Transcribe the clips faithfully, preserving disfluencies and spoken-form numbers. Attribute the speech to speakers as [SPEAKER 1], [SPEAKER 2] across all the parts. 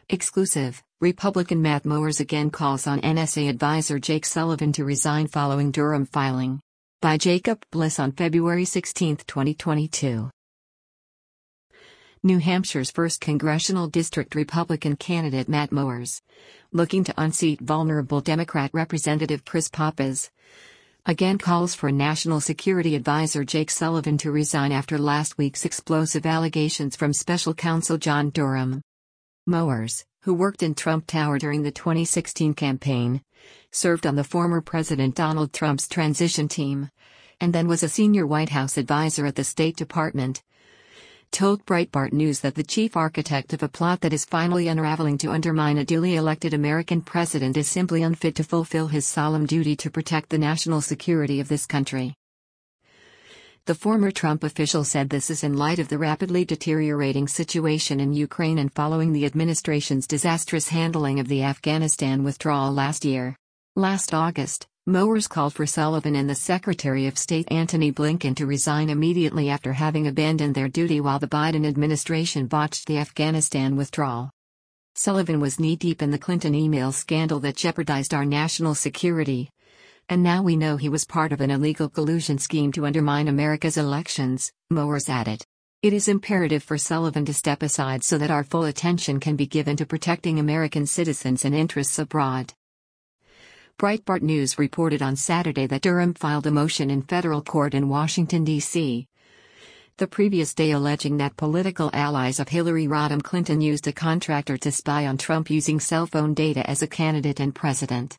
[SPEAKER 1] Exclusive, Republican Matt Mowers again calls on N S A advisor Jake Sullivan to resign following Durham filing. By Jacob Bliss on February sixteenth, twenty twenty-two. New Hampshire's first congressional district Republican candidate Matt Mowers, looking to unseat vulnerable Democrat Representative Chris Pappas, again calls for National Security Advisor Jake Sullivan to resign after last week's explosive allegations from Special Counsel John Durham. Mowers, who worked in Trump Tower during the twenty sixteen campaign, served on the former President Donald Trump's transition team, and then was a senior White House advisor at the State Department, told Breitbart News that the chief architect of a plot that is finally unraveling to undermine a duly elected American president is simply unfit to fulfill his solemn duty to protect the national security of this country. The former Trump official said this is in light of the rapidly deteriorating situation in Ukraine and following the administration's disastrous handling of the Afghanistan withdrawal last year. Last August, Mowers called for Sullivan and the Secretary of State Antony Blinken to resign immediately after having abandoned their duty while the Biden administration botched the Afghanistan withdrawal. Sullivan was knee-deep in the Clinton email scandal that jeopardized our national security. And now we know he was part of an illegal collusion scheme to undermine America's elections, Mowers added. It is imperative for Sullivan to step aside so that our full attention can be given to protecting American citizens and interests abroad. Breitbart News reported on Saturday that Durham filed a motion in federal court in Washington, D C the previous day alleging that political allies of Hillary Rodham Clinton used a contractor to spy on Trump using cell phone data as a candidate and president.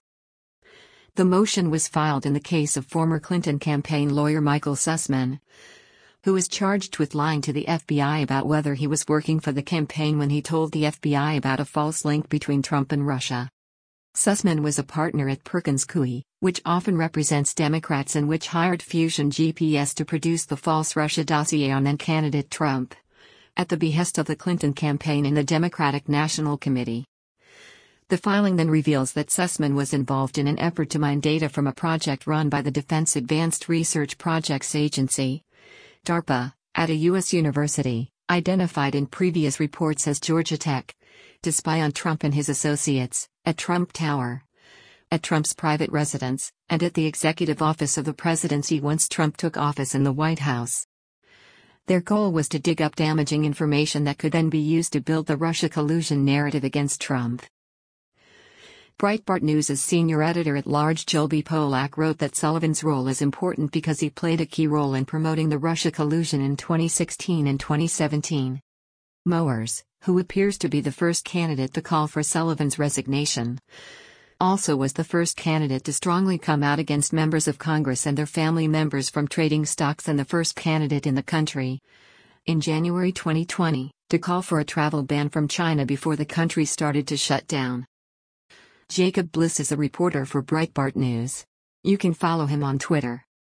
[SPEAKER 1] The motion was filed in the case of former Clinton campaign lawyer Michael Sussman, who was charged with lying to the F B I about whether he was working for the campaign when he told the F B I about a false link between Trump and Russia. Sussman was a partner at Perkins Coie, which often represents Democrats and which hired Fusion G P S to produce the false Russia dossier on then-candidate Trump, at the behest of the Clinton campaign and the Democratic National Committee. The filing then reveals that Sussman was involved in an effort to mine data from a project run by the Defense Advanced Research Projects Agency, DARPA, at a U S university, identified in previous reports as Georgia Tech, to spy on Trump and his associates, at Trump Tower, at Trump's private residence, and at the executive office of the presidency once Trump took office in the White House. Their goal was to dig up damaging information that could then be used to build the Russia collusion narrative against Trump. Breitbart News' senior editor-at-large Joel Pollack wrote that Sullivan's role is important because he played a key role in promoting the Russia collusion in twenty sixteen and twenty seventeen. Mowers, who appears to be the first candidate to call for Sullivan's resignation, also was the first candidate to strongly come out against members of Congress and their family members from trading stocks and the first candidate in the country, in January twenty twenty, to call for a travel ban from China before the country started to shut down. Jacob Bliss is a reporter for Breitbart News. You can follow him on Twitter